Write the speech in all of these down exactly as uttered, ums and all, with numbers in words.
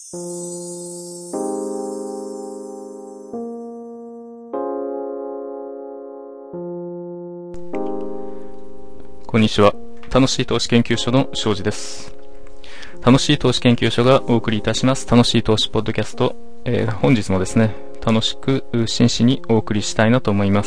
こんにちは。楽しい投資研究所の庄司です。楽しい投資研究所がお送りいたします楽しい投資ポッドキャスト、えー、本日もですね、楽しく真摯にお送りしたいなと思います。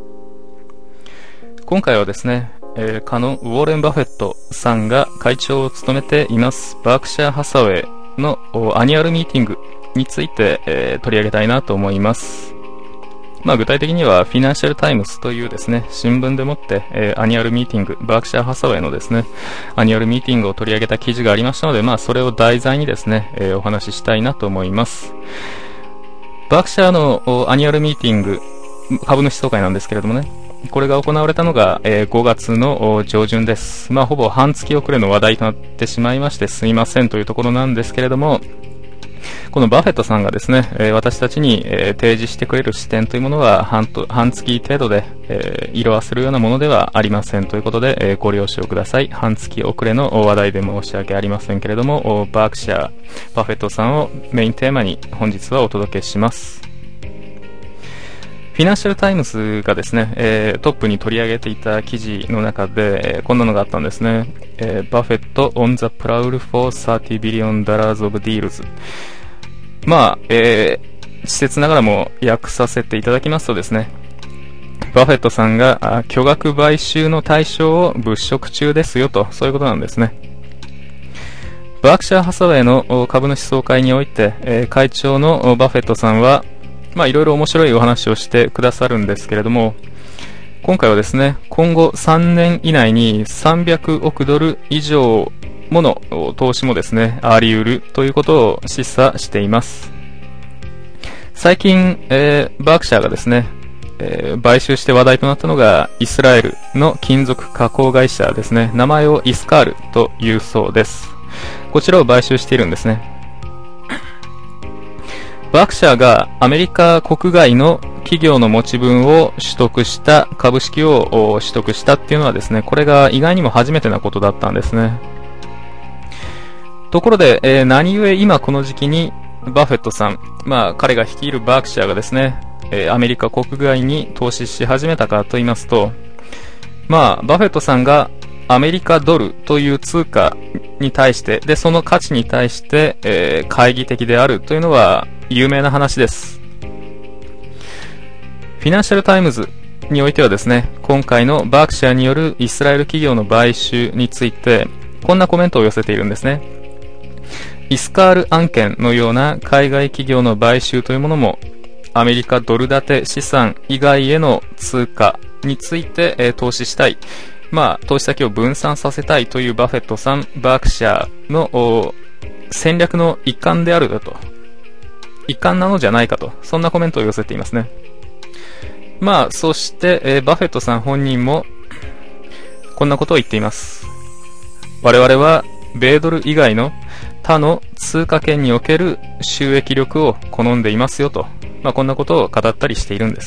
今回はですね、えー、かのウォーレン・バフェットさんが会長を務めていますバークシャー・ハサウェイのアニュアルミーティングについて、えー、取り上げたいなと思います。まあ具体的にはフィナンシャルタイムズというですね、新聞でもって、えー、アニュアルミーティング、バークシャーハサウェイのですね、アニュアルミーティングを取り上げた記事がありましたので、まあそれを題材にですね、えー、お話ししたいなと思います。バークシャーのアニュアルミーティング、株主総会なんですけれどもね、これが行われたのが、えー、ごがつの上旬です。まあほぼ半月遅れの話題となってしまいましてすいませんというところなんですけれども、このバフェットさんがですね、えー、私たちに、えー、提示してくれる視点というものは半と半月程度で、えー、色あせるようなものではありませんということで、えー、ご了承ください。半月遅れの話題で申し訳ありませんけれども、バークシャー、バフェットさんをメインテーマに本日はお届けします。フィナンシャルタイムズがですね、えー、トップに取り上げていた記事の中で、えー、こんなのがあったんですね。えー、バフェット on the prowl for さんじゅうビリオン dollars of deals。まあ、えー、稚拙ながらも訳させていただきますとですね、バフェットさんが巨額買収の対象を物色中ですよと、そういうことなんですね。バークシャーハサウェイの株主総会において、えー、会長のバフェットさんは、まあいろいろ面白いお話をしてくださるんですけれども、今回はですね、今後さんねん以内にさんびゃくおくドル以上もの投資もですね、あり得るということを示唆しています。最近、えー、バークシャーがですね、えー、買収して話題となったのがイスラエルの金属加工会社ですね。名前をイスカールというそうです。こちらを買収しているんですね。バークシャーがアメリカ国外の企業の持ち分を取得した株式を取得したっていうのはですね、これが意外にも初めてなことだったんですね。ところで、えー、何故今この時期にバフェットさん、まあ彼が率いるバークシャーがですね、えー、アメリカ国外に投資し始めたかと言いますと、まあバフェットさんがアメリカドルという通貨に対して、で、その価値に対して、えー、懐疑的であるというのは有名な話です。フィナンシャルタイムズにおいてはですね、今回のバークシャーによるイスラエル企業の買収について、こんなコメントを寄せているんですね。イスカール案件のような海外企業の買収というものも、アメリカドル建て資産以外への通貨について、えー、投資したい。まあ、投資先を分散させたいというバフェットさん、バークシャーの戦略の一環であるだと。一環なのじゃないかと。そんなコメントを寄せていますね。まあ、そして、えー、バフェットさん本人も、こんなことを言っています。我々は、米ドル以外の他の通貨圏における収益力を好んでいますよと。まあ、こんなことを語ったりしているんです。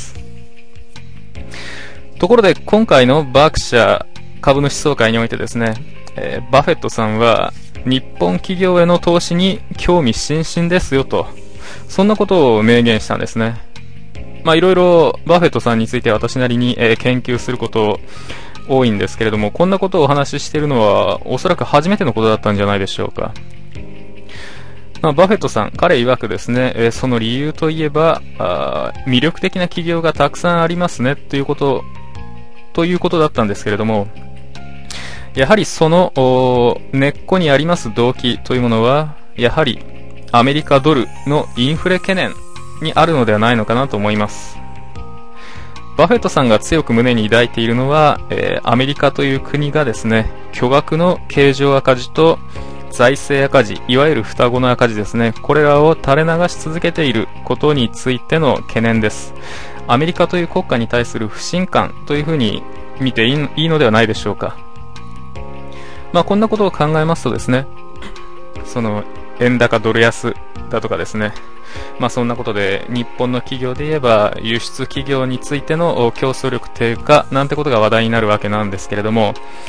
ところで、今回のバークシャー株主総会においてですね、えー、バフェットさんは日本企業への投資に興味津々ですよと、そんなことを明言したんですね。まあいろいろバフェットさんについて私なりに、えー、研究すること多いんですけれども、こんなことをお話ししているのはおそらく初めてのことだったんじゃないでしょうか。まあ、バフェットさん、彼曰くですね、えー、その理由といえばあ魅力的な企業がたくさんありますねということということだったんですけれども、やはりその根っこにあります動機というものは、やはりアメリカドルのインフレ懸念にあるのではないのかなと思います。バフェットさんが強く胸に抱いているのは、えー、アメリカという国がですね、巨額の経常赤字と財政赤字、いわゆる双子の赤字ですね、これらを垂れ流し続けていることについての懸念です。アメリカという国家に対する不信感というふうに見ていい、いいのではないでしょうか。まあこんなことを考えますとですね、その円高ドル安だとかですね、まあそんなことで日本の企業で言えば輸出企業についての競争力低下なんてことが話題になるわけなんですけれども、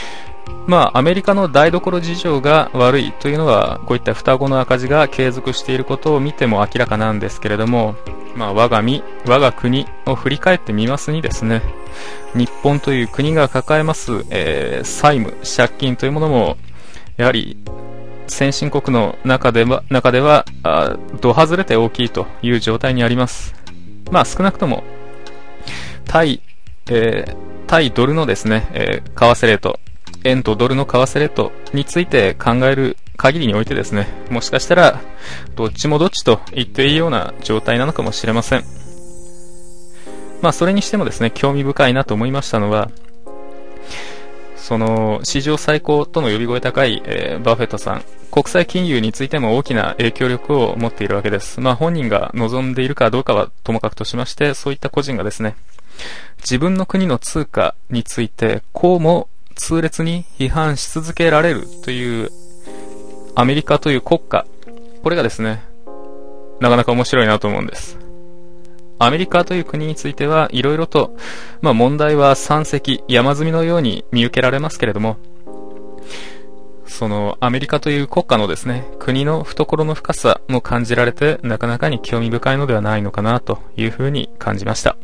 まあ、アメリカの台所事情が悪いというのは、こういった双子の赤字が継続していることを見ても明らかなんですけれども、まあ、我が身、我が国を振り返ってみますにですね、日本という国が抱えます、えー、債務、借金というものも、やはり、先進国の中では、中では、あ、ど外れて大きいという状態にあります。まあ、少なくとも、対、えー、対ドルのですね、えー、為替レート、円とドルの為替レートについて考える限りにおいてですね、もしかしたらどっちもどっちと言っていいような状態なのかもしれません。まあそれにしてもですね、興味深いなと思いましたのは、その史上最高との呼び声高い、えー、バフェットさん、国際金融についても大きな影響力を持っているわけです。まあ本人が望んでいるかどうかはともかくとしまして、そういった個人がですね、自分の国の通貨についてこうも痛烈に批判し続けられるというアメリカという国家、これがですね、なかなか面白いなと思うんです。アメリカという国についてはいろいろと、まあ問題は山積、山積みのように見受けられますけれども、そのアメリカという国家のですね、国の懐の深さも感じられて、なかなかに興味深いのではないのかなというふうに感じました。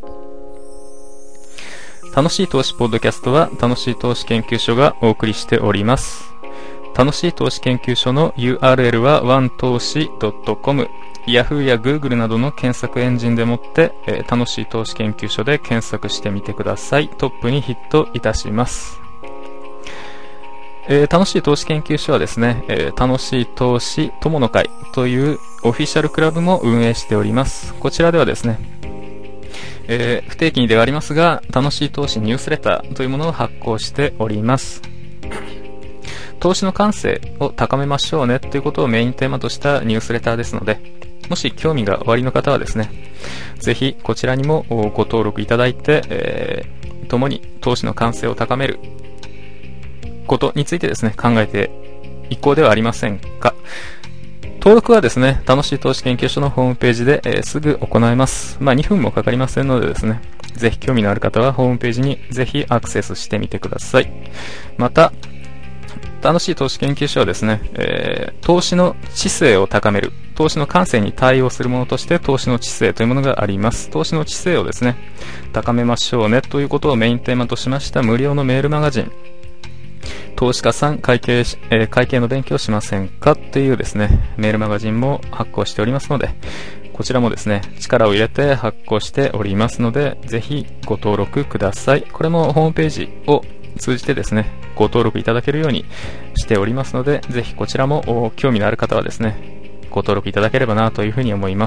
楽しい投資ポッドキャストは楽しい投資研究所がお送りしております。楽しい投資研究所の ユーアールエル は ワン投資 ドットコム、 Yahoo や Google などの検索エンジンでもって、えー、楽しい投資研究所で検索してみてください。トップにヒットいたします。えー、楽しい投資研究所はですね、えー、楽しい投資友の会というオフィシャルクラブも運営しております。こちらではですね、えー、不定期にではありますが、楽しい投資ニュースレターというものを発行しております。投資の感性を高めましょうねということをメインテーマとしたニュースレターですので、もし興味がおありの方はですね、ぜひこちらにもご登録いただいて、えー、共に投資の感性を高めることについてですね、考えていこうではありませんか。登録はですね、楽しい投資研究所のホームページで、えー、すぐ行えます。まあにふんもかかりませんのでですね、ぜひ興味のある方はホームページにぜひアクセスしてみてください。また、楽しい投資研究所はですね、えー、投資の知性を高める、投資の感性に対応するものとして投資の知性というものがあります。投資の知性をですね、高めましょうねということをメインテーマとしました無料のメールマガジン、投資家さん会計、えー、会計の勉強しませんかっていうですね、メールマガジンも発行しておりますので、こちらもですね、力を入れて発行しておりますので、ぜひご登録ください。これもホームページを通じてですね、ご登録いただけるようにしておりますので、ぜひこちらも興味のある方はですね、ご登録いただければなというふうに思います。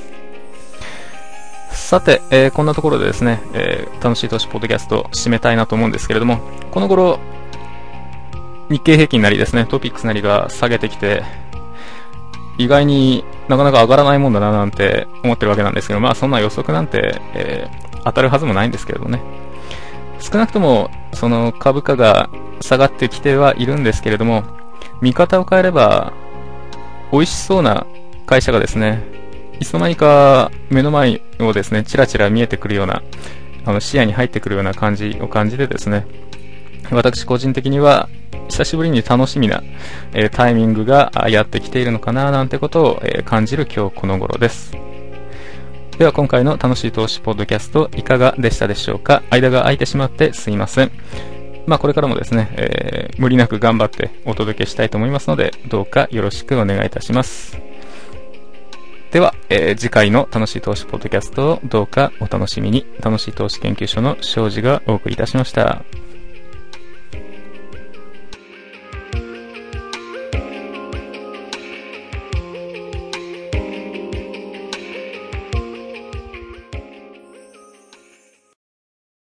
さて、えー、こんなところでですね、えー、楽しい投資ポッドキャスト締めたいなと思うんですけれども、この頃、日経平均なりですね、トピックスなりが下げてきて、意外になかなか上がらないもんだななんて思ってるわけなんですけど、まあそんな予測なんて、えー、当たるはずもないんですけれどね。少なくとも、その株価が下がってきてはいるんですけれども、見方を変えれば、美味しそうな会社がですね、いつの間にか目の前をですね、チラチラ見えてくるような、あの視野に入ってくるような感じを感じてですね、私個人的には、久しぶりに楽しみな、えー、タイミングがやってきているのかななんてことを、えー、感じる今日この頃です。では今回の楽しい投資ポッドキャストいかがでしたでしょうか。間が空いてしまってすいません。まあこれからもですね、えー、無理なく頑張ってお届けしたいと思いますので、どうかよろしくお願いいたします。では、えー、次回の楽しい投資ポッドキャストをどうかお楽しみに。楽しい投資研究所の庄司がお送りいたしました。